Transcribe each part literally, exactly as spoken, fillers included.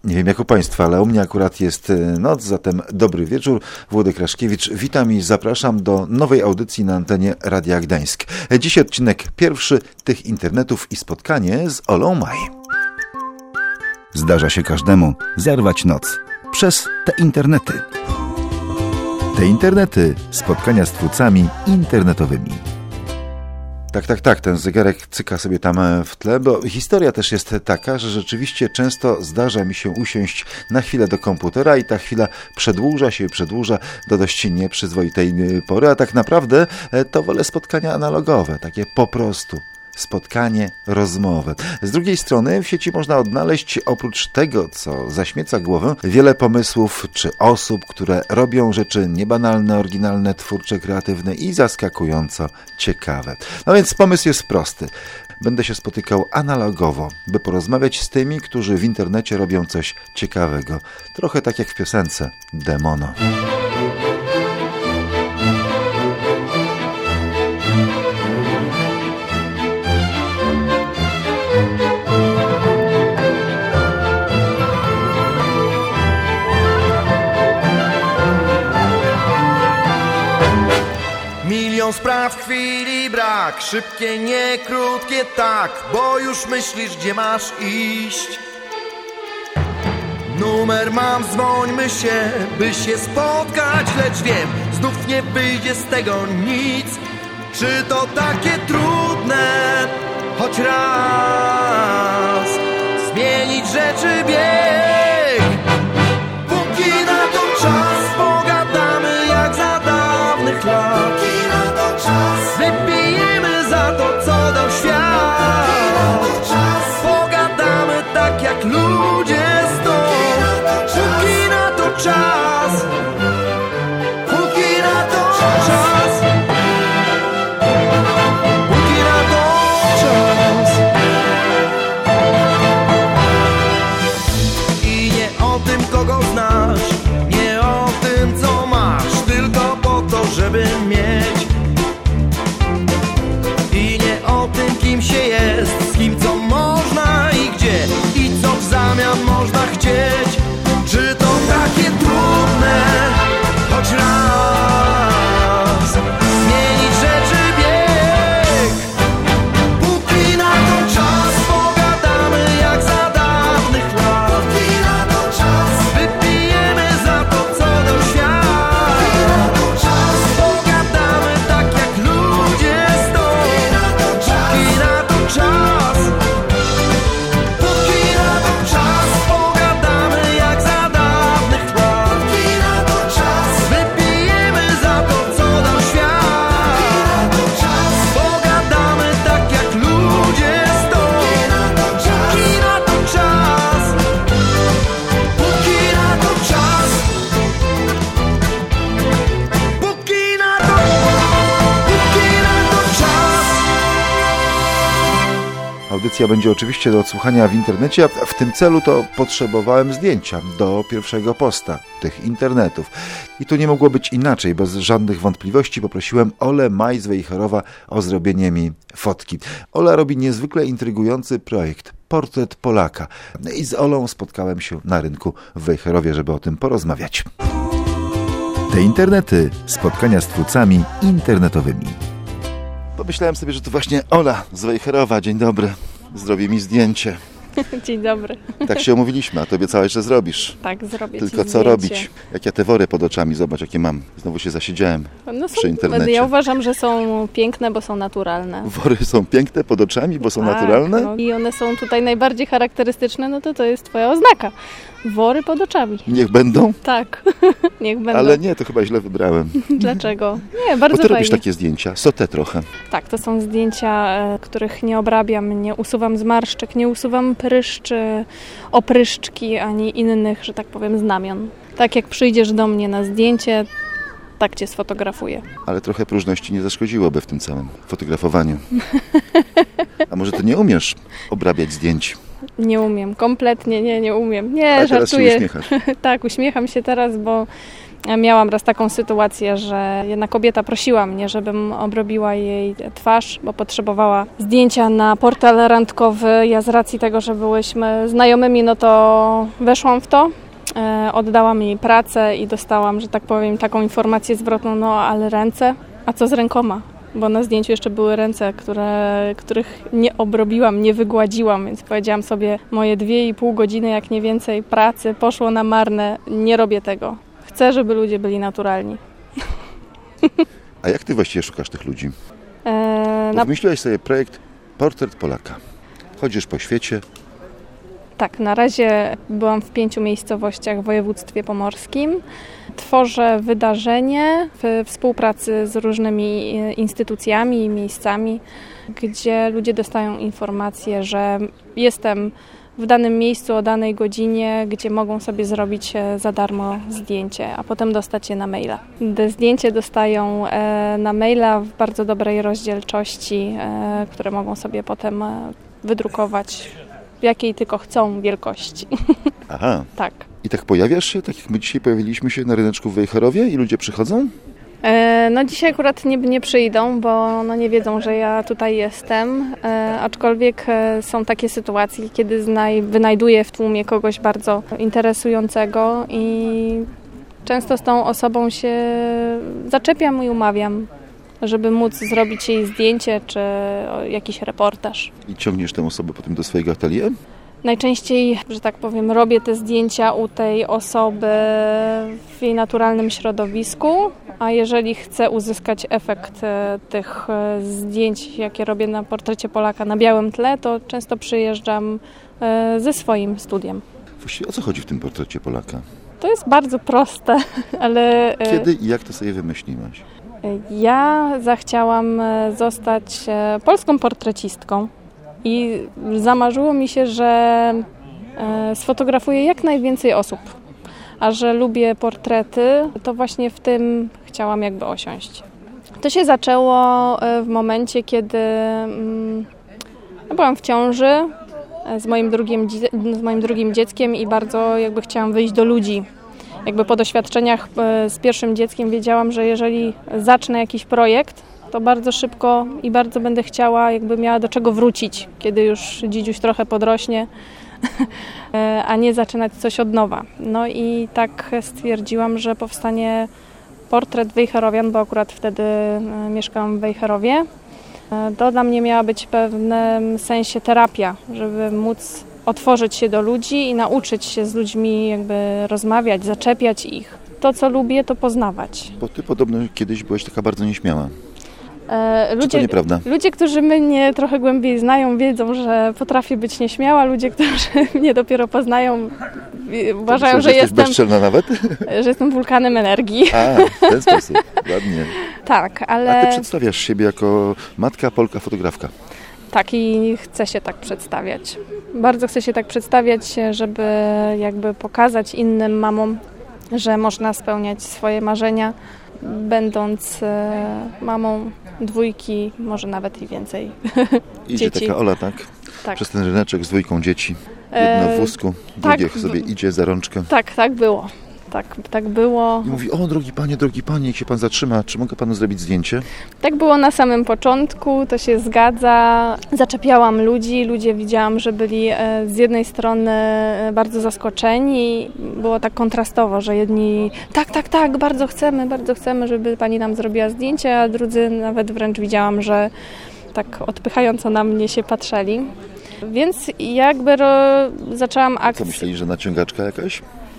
Nie wiem jak u Państwa, ale u mnie akurat jest noc, zatem dobry wieczór. Włodek Raszkiewicz, witam i zapraszam do nowej audycji na antenie Radia Gdańsk. Dziś odcinek pierwszy tych internetów i spotkanie z Olą Maj. Zdarza się każdemu zerwać noc przez te internety. Te internety, spotkania z twórcami internetowymi. Tak, tak, tak, ten zegarek cyka sobie tam w tle, bo historia też jest taka, że rzeczywiście często zdarza mi się usiąść na chwilę do komputera i ta chwila przedłuża się, przedłuża do dość nieprzyzwoitej pory, a tak naprawdę to wolę spotkania analogowe, takie po prostu. Spotkanie, rozmowę. Z drugiej strony w sieci można odnaleźć oprócz tego, co zaśmieca głowę, wiele pomysłów czy osób, które robią rzeczy niebanalne, oryginalne, twórcze, kreatywne i zaskakująco ciekawe. No więc pomysł jest prosty. Będę się spotykał analogowo, by porozmawiać z tymi, którzy w internecie robią coś ciekawego. Trochę tak jak w piosence Demono. Milion spraw, chwili brak, szybkie, nie krótkie, tak, bo już myślisz, gdzie masz iść. Numer mam, dzwońmy się, by się spotkać, lecz wiem, znów nie wyjdzie z tego nic. Czy to takie trudne, choć raz zmienić rzeczy bieg? Póki na to czas, pogadamy jak za dawnych lat. Wypijemy za to, co dał świat. Pogadamy tak jak ludzie stąd. Póki na to czas. Póki na to czas. Póki na to czas. I nie o tym, kogo znasz, nie o tym, co masz, tylko po to, żeby mieć. Kim się jest, z kim co można i gdzie, i co w zamian można chcieć. Czy to takie trudne, choć raz zmienić rzeczy bieg? Póki na to czas, pogadamy jak za dawnych lat. Póki na to czas, wypijemy za to, co dał świat. Póki na to czas, pogadamy tak jak ludzie stąd. Póki na to czas, póki na to czas, pogadamy jak za dawnych lat. Póki na to czas, wypijemy za to, co dał świat. Póki na to czas, pogadamy tak jak ludzie stąd. Póki na to czas, póki na to czas, póki na to, póki na to czas. Audycja będzie oczywiście do odsłuchania w internecie, a w tym celu to potrzebowałem zdjęcia do pierwszego posta tych internetów. I tu nie mogło być inaczej, bez żadnych wątpliwości poprosiłem Olę Maj z Wejherowa o zrobienie mi fotki. Ola robi niezwykle intrygujący projekt, Portret Polaka. I z Olą spotkałem się na rynku w Wejherowie, żeby o tym porozmawiać. Te internety, spotkania z twórcami internetowymi. Pomyślałem sobie, że to właśnie Ola z Wejherowa. Dzień dobry. Zrobi mi zdjęcie. Dzień dobry. Tak się umówiliśmy, a to obiecałeś, że zrobisz. Tak, zrobię. Tylko ci co zdjęcie. robić? Jak ja te wory pod oczami, zobacz jakie mam. Znowu się zasiedziałem No są, przy internecie. Ja uważam, że są piękne, bo są naturalne. Wory są piękne pod oczami, bo są tak, naturalne? No, i one są tutaj najbardziej charakterystyczne, no to to jest twoja oznaka. Wory pod oczami. Niech będą? Tak, niech będą. Ale nie, to chyba źle wybrałem. Dlaczego? Nie, bardzo Bo ty fajnie. robisz takie zdjęcia, sotę trochę. Tak, to są zdjęcia, e, których nie obrabiam, nie usuwam zmarszczek, nie usuwam pryszczy, opryszczki, ani innych, że tak powiem, znamion. Tak jak przyjdziesz do mnie na zdjęcie, tak cię sfotografuję. Ale trochę próżności nie zaszkodziłoby w tym całym fotografowaniu. A może ty nie umiesz obrabiać zdjęć? Nie umiem, kompletnie nie, nie umiem. Nie, Ale teraz żartuję. się uśmiechasz. Tak, uśmiecham się teraz, bo Miałam raz taką sytuację, że jedna kobieta prosiła mnie, żebym obrobiła jej twarz, bo potrzebowała zdjęcia na portal randkowy. Ja z racji tego, że byłyśmy znajomymi, no to weszłam w to. Oddałam jej pracę i dostałam, że tak powiem, taką informację zwrotną, no ale ręce, a co z rękoma? Bo na zdjęciu jeszcze były ręce, które, których nie obrobiłam, nie wygładziłam, więc powiedziałam sobie, moje dwie i pół godziny, jak nie więcej pracy poszło na marne, nie robię tego. Chcę, żeby ludzie byli naturalni. A jak ty właściwie szukasz tych ludzi? Eee, na... Wymyśliłaś sobie projekt Portret Polaka. Chodzisz po świecie. Tak, na razie byłam w pięciu miejscowościach w województwie pomorskim. Tworzę wydarzenie w współpracy z różnymi instytucjami i miejscami, gdzie ludzie dostają informację, że jestem w danym miejscu o danej godzinie, gdzie mogą sobie zrobić za darmo zdjęcie, a potem dostać je na maila. Te zdjęcie dostają na maila w bardzo dobrej rozdzielczości, które mogą sobie potem wydrukować w jakiej tylko chcą wielkości. Aha. Tak. I tak pojawiasz się, tak jak my dzisiaj pojawiliśmy się na ryneczku w Wejherowie i ludzie przychodzą? E, no dzisiaj akurat nie, nie przyjdą, bo no nie wiedzą, że ja tutaj jestem, e, aczkolwiek e, są takie sytuacje, kiedy znaj, wynajduję w tłumie kogoś bardzo interesującego i często z tą osobą się zaczepiam i umawiam, żeby móc zrobić jej zdjęcie czy jakiś reportaż. I ciągniesz tę osobę potem do swojego atelier? Najczęściej, że tak powiem, robię te zdjęcia u tej osoby w jej naturalnym środowisku, a jeżeli chcę uzyskać efekt tych zdjęć, jakie robię na portrecie Polaka na białym tle, to często przyjeżdżam ze swoim studiem. Właściwie o co chodzi w tym portrecie Polaka? To jest bardzo proste, ale... Kiedy i jak to sobie wymyśliłaś? Ja zachciałam zostać polską portrecistką i zamarzyło mi się, że sfotografuję jak najwięcej osób, a że lubię portrety, to właśnie w tym chciałam jakby osiąść. To się zaczęło w momencie, kiedy byłam w ciąży z moim drugim, z moim drugim dzieckiem i bardzo jakby chciałam wyjść do ludzi. Jakby po doświadczeniach z pierwszym dzieckiem wiedziałam, że jeżeli zacznę jakiś projekt, to bardzo szybko i bardzo będę chciała, jakby miała do czego wrócić, kiedy już dzidziuś trochę podrośnie, a nie zaczynać coś od nowa. No i tak stwierdziłam, że powstanie portret Wejherowian, bo akurat wtedy mieszkam w Wejherowie. To dla mnie miała być w pewnym sensie terapia, żeby móc otworzyć się do ludzi i nauczyć się z ludźmi jakby rozmawiać, zaczepiać ich. To, co lubię, to poznawać. Bo ty podobno kiedyś byłaś taka bardzo nieśmiała. E, ludzie, Czy to nieprawda? Ludzie, którzy mnie trochę głębiej znają, wiedzą, że potrafię być nieśmiała. Ludzie, którzy mnie dopiero poznają, uważają, myślę, że, że jestem bezczelna nawet? że jestem wulkanem energii. A, w ten sposób. Ładnie. Tak, ale... A ty przedstawiasz siebie jako matka, Polka, fotografka. Tak, i chcę się tak przedstawiać. Bardzo chcę się tak przedstawiać, żeby jakby pokazać innym mamom, że można spełniać swoje marzenia, będąc mamą dwójki, może nawet i więcej Idzie dzieci. taka Ola, tak? Tak. Przez ten ryneczek z dwójką dzieci. Jedno w wózku, drugie tak, sobie idzie za rączkę. Tak, tak było. Tak, tak było. I mówi, o drogi panie, drogi panie, niech się pan zatrzyma, czy mogę panu zrobić zdjęcie? Tak było na samym początku, to się zgadza. Zaczepiałam ludzi, ludzie widziałam, że byli z jednej strony bardzo zaskoczeni. Było tak kontrastowo, że jedni tak, tak, tak, bardzo chcemy, bardzo chcemy, żeby pani nam zrobiła zdjęcie, a drudzy nawet wręcz widziałam, że tak odpychająco na mnie się patrzyli. Więc jakby ro... zaczęłam akcję. Co myśleli, że naciągaczka jakaś?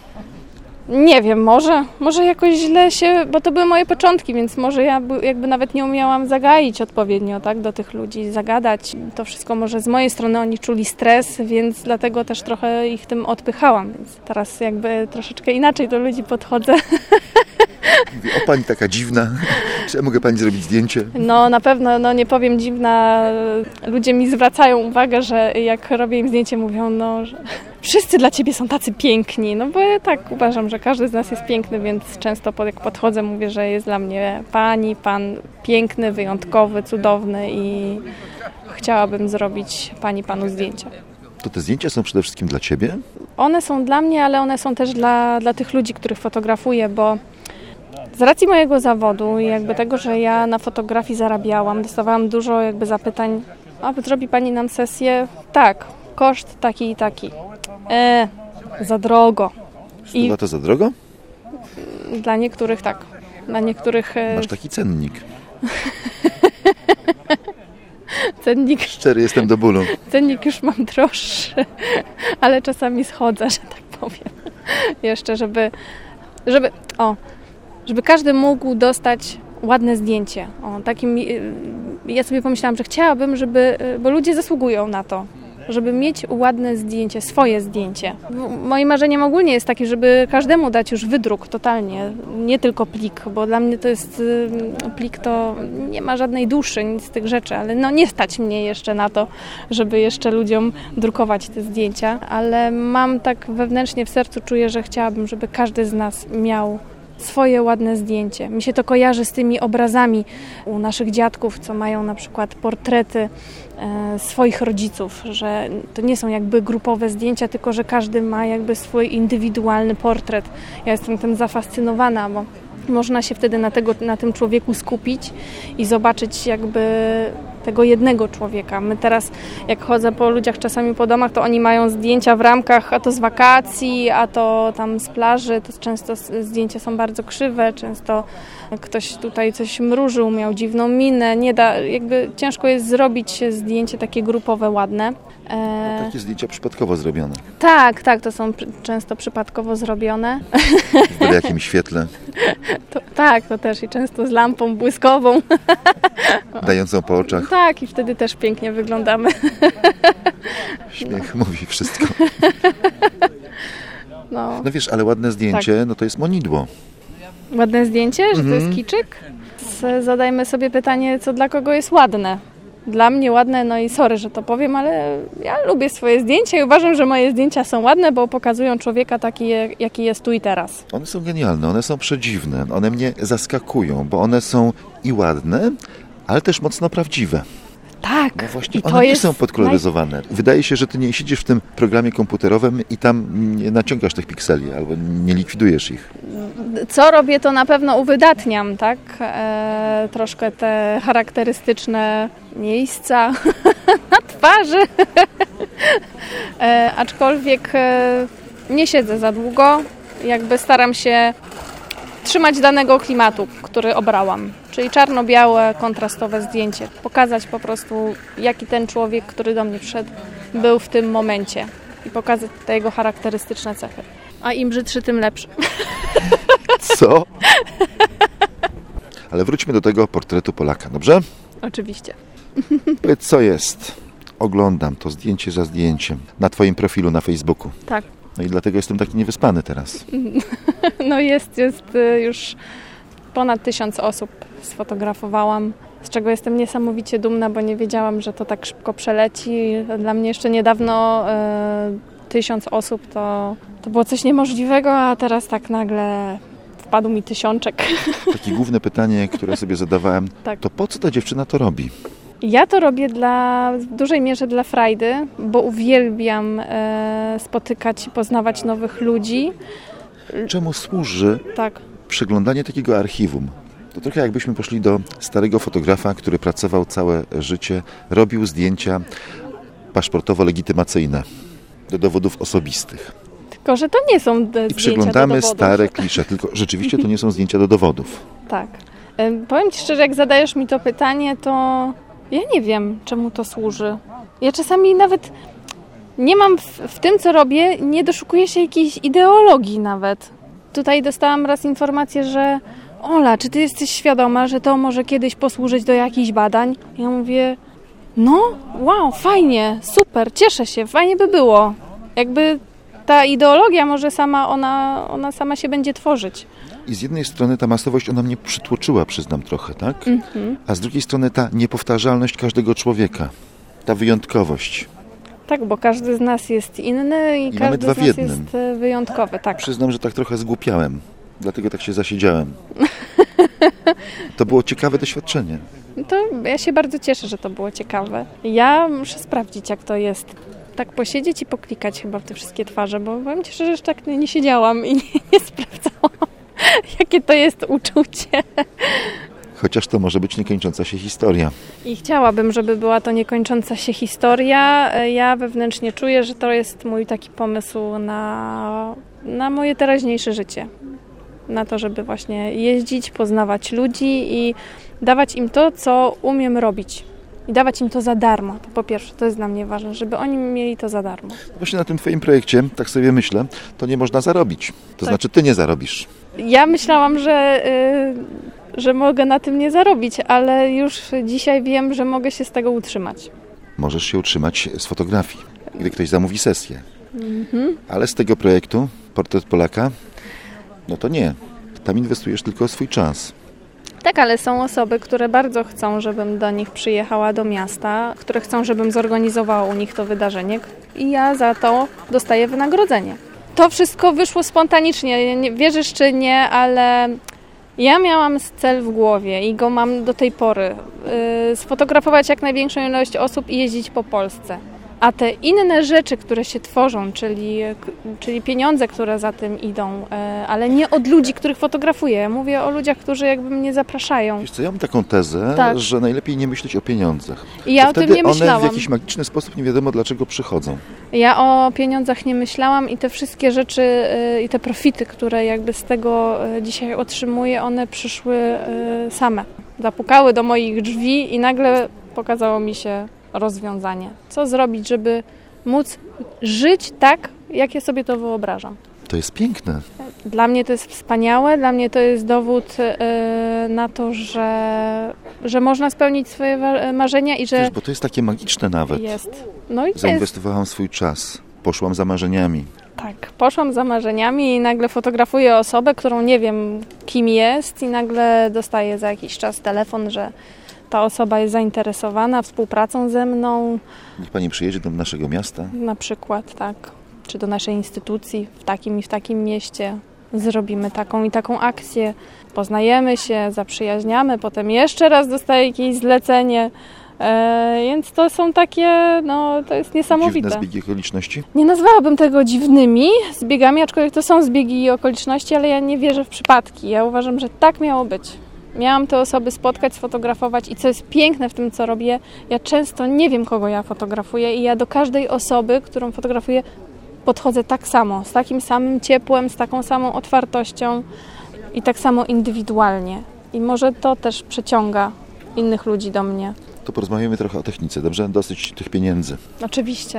Nie wiem, może, może jakoś źle się, bo to były moje początki, więc może ja jakby nawet nie umiałam zagaić odpowiednio, tak, do tych ludzi, zagadać. To wszystko może z mojej strony oni czuli stres, więc dlatego też trochę ich tym odpychałam, więc teraz jakby troszeczkę inaczej do ludzi podchodzę. Mówi, o pani taka dziwna, czy ja mogę pani zrobić zdjęcie? No na pewno, no nie powiem dziwna, ludzie mi zwracają uwagę, że jak robię im zdjęcie, mówią, no, że wszyscy dla ciebie są tacy piękni, no bo ja tak uważam, że każdy z nas jest piękny, więc często jak podchodzę, mówię, że jest dla mnie pani, pan piękny, wyjątkowy, cudowny i chciałabym zrobić pani, panu zdjęcia. To te zdjęcia są przede wszystkim dla ciebie? One są dla mnie, ale one są też dla, dla tych ludzi, których fotografuję, bo Z racji mojego zawodu i jakby tego, że ja na fotografii zarabiałam, dostawałam dużo jakby zapytań, a zrobi pani nam sesję? Tak, koszt taki i taki. E, za drogo. Sztuka to za drogo? Dla niektórych tak. Dla niektórych... E... Masz taki cennik. Cennik... Szczery jestem do bólu. Cennik już mam droższy, ale czasami schodzę, że tak powiem. Jeszcze, żeby... żeby o, żeby każdy mógł dostać ładne zdjęcie. O, takim, ja sobie pomyślałam, że chciałabym, żeby, bo ludzie zasługują na to, żeby mieć ładne zdjęcie, swoje zdjęcie. Moim marzeniem ogólnie jest takie, żeby każdemu dać już wydruk totalnie, nie tylko plik, bo dla mnie to jest plik, to nie ma żadnej duszy, nic z tych rzeczy, ale no nie stać mnie jeszcze na to, żeby jeszcze ludziom drukować te zdjęcia, ale mam tak wewnętrznie w sercu, czuję, że chciałabym, żeby każdy z nas miał swoje ładne zdjęcie. Mi się to kojarzy z tymi obrazami u naszych dziadków, co mają na przykład portrety e, swoich rodziców, że to nie są jakby grupowe zdjęcia, tylko że każdy ma jakby swój indywidualny portret. Ja jestem tym zafascynowana, bo można się wtedy na, tego, na tym człowieku skupić i zobaczyć jakby tego jednego człowieka. My teraz, jak chodzę po ludziach czasami po domach, to oni mają zdjęcia w ramkach, a to z wakacji, a to tam z plaży. To często zdjęcia są bardzo krzywe, często ktoś tutaj coś mrużył, miał dziwną minę. Nie da, jakby ciężko jest zrobić zdjęcie takie grupowe, ładne. E... Takie zdjęcia przypadkowo zrobione. Tak, tak, to są pr- często przypadkowo zrobione. W byle jakim świetle. To, tak, to też i często z lampą błyskową. Dającą po oczach. Tak, i wtedy też pięknie wyglądamy. Śmiech no. mówi wszystko. No. no wiesz, ale ładne zdjęcie, tak. no to jest monidło. Ładne zdjęcie? Że mhm. to jest kiczyk? Zadajmy sobie pytanie, co dla kogo jest ładne. Dla mnie ładne, no i sorry, że to powiem, ale ja lubię swoje zdjęcia i uważam, że moje zdjęcia są ładne, bo pokazują człowieka taki, jaki jest tu i teraz. One są genialne, one są przedziwne, one mnie zaskakują, bo one są i ładne, ale też mocno prawdziwe. Tak. No właśnie, I one to nie jest są podkoloryzowane. Naj... Wydaje się, że ty nie siedzisz w tym programie komputerowym i tam nie naciągasz tych pikseli albo nie likwidujesz ich. Co robię, to na pewno uwydatniam, tak? E, troszkę te charakterystyczne miejsca na twarzy. e, aczkolwiek e, nie siedzę za długo. Jakby staram się trzymać danego klimatu, który obrałam. Czyli czarno-białe, kontrastowe zdjęcie. Pokazać po prostu, jaki ten człowiek, który do mnie przyszedł, był w tym momencie. I pokazać te jego charakterystyczne cechy. A im brzydszy, tym lepszy. Co? Ale wróćmy do tego portretu Polaka, dobrze? Oczywiście. Powiedz, co jest? Oglądam to zdjęcie za zdjęciem na twoim profilu na Facebooku. Tak. No i dlatego jestem taki niewyspany teraz. No jest, jest już ponad tysiąc osób sfotografowałam, z czego jestem niesamowicie dumna, bo nie wiedziałam, że to tak szybko przeleci. Dla mnie jeszcze niedawno e, tysiąc osób to, to było coś niemożliwego, a teraz tak nagle wpadł mi tysiączek. Takie główne pytanie, które sobie zadawałem, tak. To po co ta dziewczyna to robi? Ja to robię dla, w dużej mierze dla frajdy, bo uwielbiam e, spotykać i poznawać nowych ludzi. Czemu służy tak. przeglądanie takiego archiwum? To trochę jakbyśmy poszli do starego fotografa, który pracował całe życie, robił zdjęcia paszportowo-legitymacyjne do dowodów osobistych. Tylko, że to nie są d- zdjęcia I przeglądamy do dowodów. stare klisze, tylko rzeczywiście to nie są zdjęcia do dowodów. Tak. E, powiem Ci szczerze, jak zadajesz mi to pytanie, to ja nie wiem, czemu to służy. Ja czasami nawet nie mam w, w tym, co robię, nie doszukuję się jakiejś ideologii nawet. Tutaj dostałam raz informację, że Ola, czy ty jesteś świadoma, że to może kiedyś posłużyć do jakichś badań? Ja mówię, no, wow, fajnie, super, cieszę się, fajnie by było. Jakby ta ideologia może sama, ona, ona sama się będzie tworzyć. I z jednej strony ta masowość, ona mnie przytłoczyła, przyznam trochę, tak? Mm-hmm. A z drugiej strony ta niepowtarzalność każdego człowieka, ta wyjątkowość. Tak, bo każdy z nas jest inny i, I każdy dwa z w nas jednym. jest wyjątkowy. Tak. Przyznam, że tak trochę zgłupiałem, dlatego tak się zasiedziałem. To było ciekawe doświadczenie. To ja się bardzo cieszę, że to było ciekawe. Ja muszę sprawdzić, jak to jest. Tak posiedzieć i poklikać chyba w te wszystkie twarze, bo powiem Ci szczerze, że tak nie siedziałam i nie, nie sprawdzałam. jakie to jest uczucie. Chociaż to może być niekończąca się historia. I chciałabym, żeby była to niekończąca się historia. Ja wewnętrznie czuję, że to jest mój taki pomysł na, na moje teraźniejsze życie. Na to, żeby właśnie jeździć, poznawać ludzi i dawać im to, co umiem robić. I dawać im to za darmo. To po pierwsze, to jest dla mnie ważne, żeby oni mieli to za darmo. Właśnie na tym twoim projekcie, tak sobie myślę, to nie można zarobić. To tak. znaczy ty nie zarobisz. Ja myślałam, że, yy, że mogę na tym nie zarobić, ale już dzisiaj wiem, że mogę się z tego utrzymać. Możesz się utrzymać z fotografii, gdy ktoś zamówi sesję. Mhm. Ale z tego projektu, Portret Polaka, no to nie. Tam inwestujesz tylko swój czas. Tak, ale są osoby, które bardzo chcą, żebym do nich przyjechała do miasta, które chcą, żebym zorganizowała u nich to wydarzenie i ja za to dostaję wynagrodzenie. To wszystko wyszło spontanicznie, nie, wierzysz czy nie, ale ja miałam cel w głowie i go mam do tej pory. Yy, sfotografować jak największą ilość osób i jeździć po Polsce. A te inne rzeczy, które się tworzą, czyli, czyli pieniądze, które za tym idą, ale nie od ludzi, których fotografuję. Ja mówię o ludziach, którzy jakby mnie zapraszają. Wiesz co, ja mam taką tezę, tak. że najlepiej nie myśleć o pieniądzach. I ja o tym nie myślałam. One w jakiś magiczny sposób nie wiadomo dlaczego przychodzą. Ja o pieniądzach nie myślałam i te wszystkie rzeczy i te profity, które jakby z tego dzisiaj otrzymuję, one przyszły same. Zapukały do moich drzwi i nagle pokazało mi się rozwiązanie. Co zrobić, żeby móc żyć tak, jak ja sobie to wyobrażam. To jest piękne. Dla mnie to jest wspaniałe, dla mnie to jest dowód yy, na to, że, że można spełnić swoje marzenia i że... Wiesz, bo to jest takie magiczne nawet. Jest. No i Zainwestowałam jest. swój czas, poszłam za marzeniami. Tak, poszłam za marzeniami i nagle fotografuję osobę, którą nie wiem kim jest i nagle dostaję za jakiś czas telefon, że ta osoba jest zainteresowana współpracą ze mną. Niech pani przyjedzie do naszego miasta. Na przykład, tak. Czy do naszej instytucji w takim i w takim mieście. Zrobimy taką i taką akcję. Poznajemy się, zaprzyjaźniamy, potem jeszcze raz dostaję jakieś zlecenie. E, więc to są takie, no to jest niesamowite. Dziwne zbiegi okoliczności? Nie nazwałabym tego dziwnymi zbiegami, aczkolwiek to są zbiegi i okoliczności, ale ja nie wierzę w przypadki. Ja uważam, że tak miało być. Miałam te osoby spotkać, sfotografować i co jest piękne w tym, co robię, ja często nie wiem, kogo ja fotografuję i ja do każdej osoby, którą fotografuję, podchodzę tak samo, z takim samym ciepłem, z taką samą otwartością i tak samo indywidualnie. I może to też przyciąga innych ludzi do mnie. To porozmawiamy trochę o technice, dobrze? Dosyć tych pieniędzy. Oczywiście.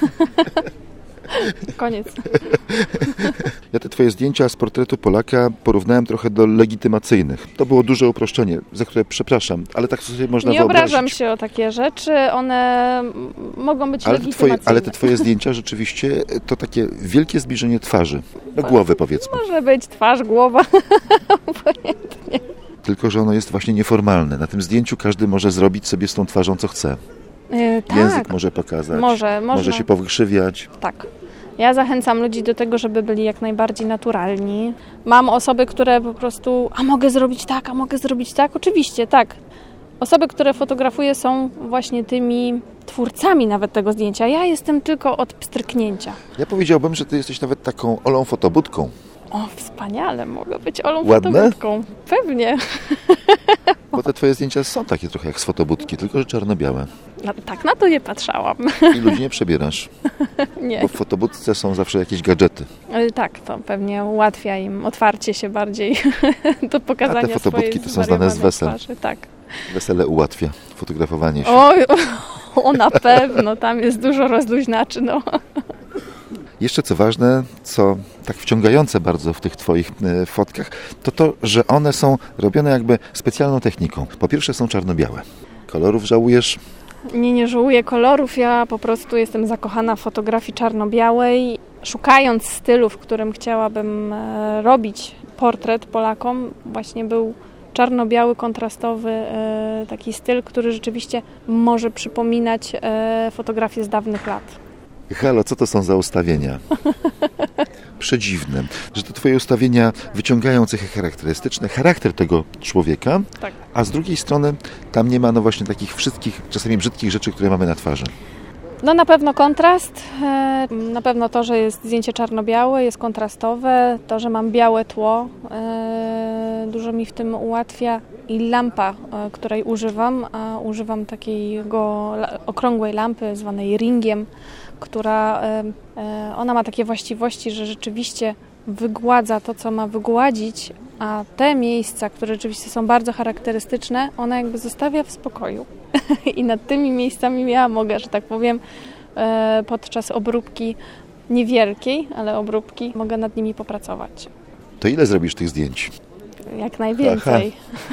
Koniec. Ja te twoje zdjęcia z Portretu Polaka porównałem trochę do legitymacyjnych. To było duże uproszczenie, za które przepraszam, ale tak sobie można Nie wyobrazić. obrażam się o takie rzeczy, one mogą być ale te legitymacyjne. Twoje, ale te twoje zdjęcia rzeczywiście to takie wielkie zbliżenie twarzy, do głowy powiedzmy. Może być twarz, głowa, obojętnie. Tylko że ono jest właśnie nieformalne. Na tym zdjęciu każdy może zrobić sobie z tą twarzą co chce. Yy, tak. Język może pokazać, może, może może się powykrzywiać. Tak. Ja zachęcam ludzi do tego, żeby byli jak najbardziej naturalni. Mam osoby, które po prostu, a mogę zrobić tak, a mogę zrobić tak. Oczywiście, tak. Osoby, które fotografuję, są właśnie tymi twórcami nawet tego zdjęcia. Ja jestem tylko od pstryknięcia. Ja powiedziałbym, że ty jesteś nawet taką Olą fotobudką. O, wspaniale, mogę być Olą Ładne? fotobudką. Pewnie. Bo te twoje zdjęcia są takie trochę jak z fotobudki, tylko że czarno-białe. No, tak na to nie patrzałam. I ludzi nie przebierasz. Nie. Bo w fotobudce są zawsze jakieś gadżety. Tak, to pewnie ułatwia im otwarcie się bardziej do pokazania A te fotobudki swojej to są znane z wesel. twarzy. Tak. Wesele ułatwia fotografowanie się. Oj, o, o na pewno, tam jest dużo rozluźnaczy, no. Jeszcze co ważne, co tak wciągające bardzo w tych twoich e, fotkach, to to, że one są robione jakby specjalną techniką. Po pierwsze są czarno-białe. Kolorów żałujesz? Nie, nie żałuję kolorów, ja po prostu jestem zakochana w fotografii czarno-białej. Szukając stylu, w którym chciałabym e, robić portret Polakom, właśnie był czarno-biały, kontrastowy e, taki styl, który rzeczywiście może przypominać e, fotografię z dawnych lat. Halo, co to są za ustawienia? Przedziwne, że te twoje ustawienia wyciągają cechy charakterystyczne, charakter tego człowieka, Tak. a z drugiej strony tam nie ma no właśnie takich wszystkich, czasami brzydkich rzeczy, które mamy na twarzy. No na pewno kontrast, na pewno to, że jest zdjęcie czarno-białe, jest kontrastowe, to, że mam białe tło, dużo mi w tym ułatwia i lampa, której używam, a używam takiego okrągłej lampy zwanej ringiem, która ona ma takie właściwości, że rzeczywiście wygładza to, co ma wygładzić, a te miejsca, które rzeczywiście są bardzo charakterystyczne, ona jakby zostawia w spokoju. I nad tymi miejscami ja mogę, że tak powiem, podczas obróbki niewielkiej, ale obróbki, mogę nad nimi popracować. To ile zrobisz tych zdjęć? Jak najwięcej.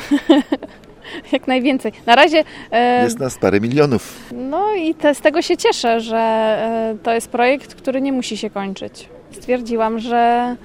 Jak najwięcej. Na razie... E, jest nas parę milionów. No i te, z tego się cieszę, że e, to jest projekt, który nie musi się kończyć. Stwierdziłam, że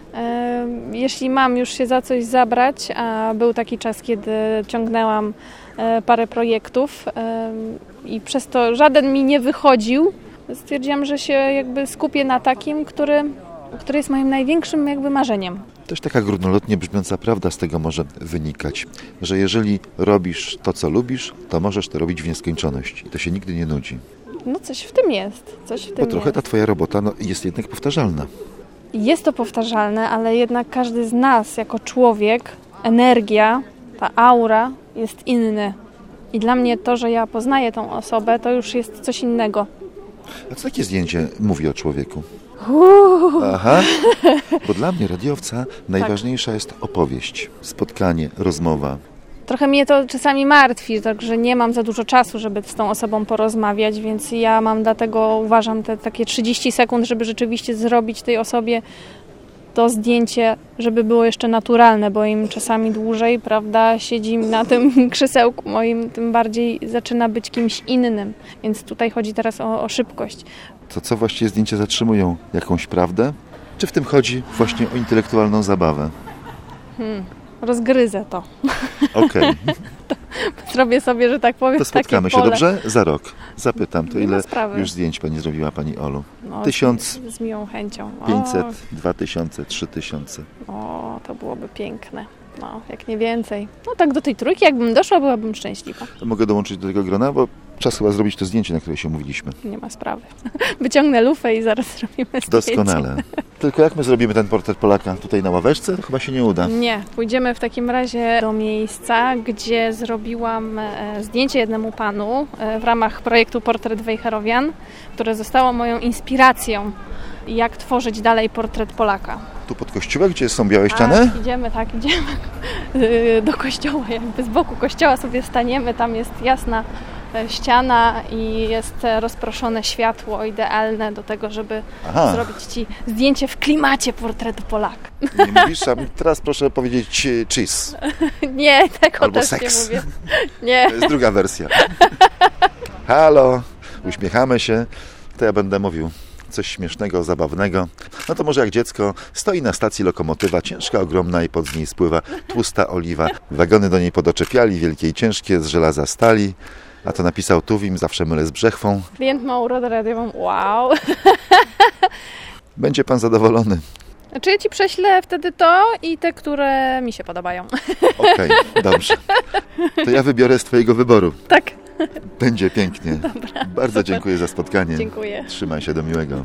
e, jeśli mam już się za coś zabrać, a był taki czas, kiedy ciągnęłam e, parę projektów e, i przez to żaden mi nie wychodził, stwierdziłam, że się jakby skupię na takim, który, który jest moim największym jakby marzeniem. Też taka górnolotnie brzmiąca prawda z tego może wynikać, że jeżeli robisz to, co lubisz, to możesz to robić w nieskończoność i to się nigdy nie nudzi. No coś w tym jest. Coś w tym Bo trochę jest. ta twoja robota no, jest jednak powtarzalna. Jest to powtarzalne, ale jednak każdy z nas jako człowiek, energia, ta aura jest inny. I dla mnie to, że ja poznaję tą osobę, to już jest coś innego. A co takie zdjęcie mówi o człowieku? Uuu. Aha, bo dla mnie radiowca najważniejsza jest opowieść, spotkanie, rozmowa. Trochę mnie to czasami martwi, także nie mam za dużo czasu, żeby z tą osobą porozmawiać, więc ja mam dlatego, uważam, te takie trzydzieści sekund, żeby rzeczywiście zrobić tej osobie to zdjęcie, żeby było jeszcze naturalne, bo im czasami dłużej, prawda, siedzi na tym krzesełku moim, tym bardziej zaczyna być kimś innym, więc tutaj chodzi teraz o, o szybkość. To co właściwie zdjęcia zatrzymują? Jakąś prawdę? Czy w tym chodzi właśnie o intelektualną zabawę? Hmm. Rozgryzę to. Okej. Okay. Zrobię sobie, że tak powiem, to spotkamy takie się, pole. Dobrze? Za rok. Zapytam, to Nie ile sprawy. już zdjęć pani zrobiła, pani Olu? No, Tysiąc? Z miłą chęcią. O, Pięćset, dwa tysiące, trzy tysiące. O, to byłoby piękne. No, jak nie więcej. No tak do tej trójki, jakbym doszła, byłabym szczęśliwa. To mogę dołączyć do tego grona, bo czas chyba zrobić to zdjęcie, na które się umówiliśmy. Nie ma sprawy. Wyciągnę lufę i zaraz zrobimy zdjęcie. Doskonale. Tylko jak my zrobimy ten portret Polaka? Tutaj na ławeczce? To chyba się nie uda. Nie. Pójdziemy w takim razie do miejsca, gdzie zrobiłam zdjęcie jednemu panu w ramach projektu Portret Wejherowian, które zostało moją inspiracją, jak tworzyć dalej portret Polaka. Tu pod kościołem, gdzie są białe ściany? Tak, idziemy, tak, idziemy do kościoła, jakby z boku kościoła sobie staniemy, tam jest jasna ściana i jest rozproszone światło idealne do tego, żeby Aha. zrobić Ci zdjęcie w klimacie portretu Polaka. Nie mówisz, a teraz proszę powiedzieć cheese. Nie, tego Albo też seks. nie mówię. Nie. To jest druga wersja. Halo, uśmiechamy się, to ja będę mówił coś śmiesznego, zabawnego. No to może jak dziecko stoi na stacji lokomotywa, ciężka, ogromna i pod z niej spływa tłusta oliwa. Wagony do niej podoczepiali, wielkie i ciężkie, z żelaza stali. A to napisał Tuwim, zawsze mylę z Brzechwą. Klient ma urodę radiową. Wow. Będzie pan zadowolony. Znaczy ja Ci prześlę wtedy to i te, które mi się podobają. Okej, okay, dobrze. To ja wybiorę z Twojego wyboru. Tak. Będzie pięknie. Dobra, Bardzo super. Dziękuję za spotkanie. Dziękuję. Trzymaj się, do miłego.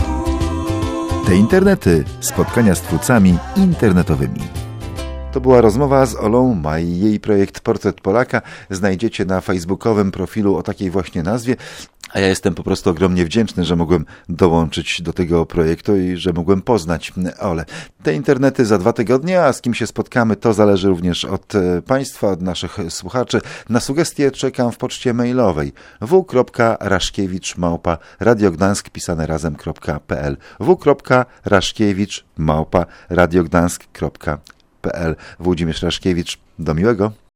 Te internety, spotkania z twórcami internetowymi. To była rozmowa z Olą Maj. Jej projekt Portret Polaka znajdziecie na facebookowym profilu o takiej właśnie nazwie. A ja jestem po prostu ogromnie wdzięczny, że mogłem dołączyć do tego projektu i że mogłem poznać Olę. Te internety za dwa tygodnie, a z kim się spotkamy, to zależy również od Państwa, od naszych słuchaczy. Na sugestie czekam w poczcie mailowej w kropka raszkiewicz małpa radiogdansk pisane razem kropka p l w kropka raszkiewicz małpa radiogdansk kropka p l Włodzimierz Raszkiewicz. Do miłego.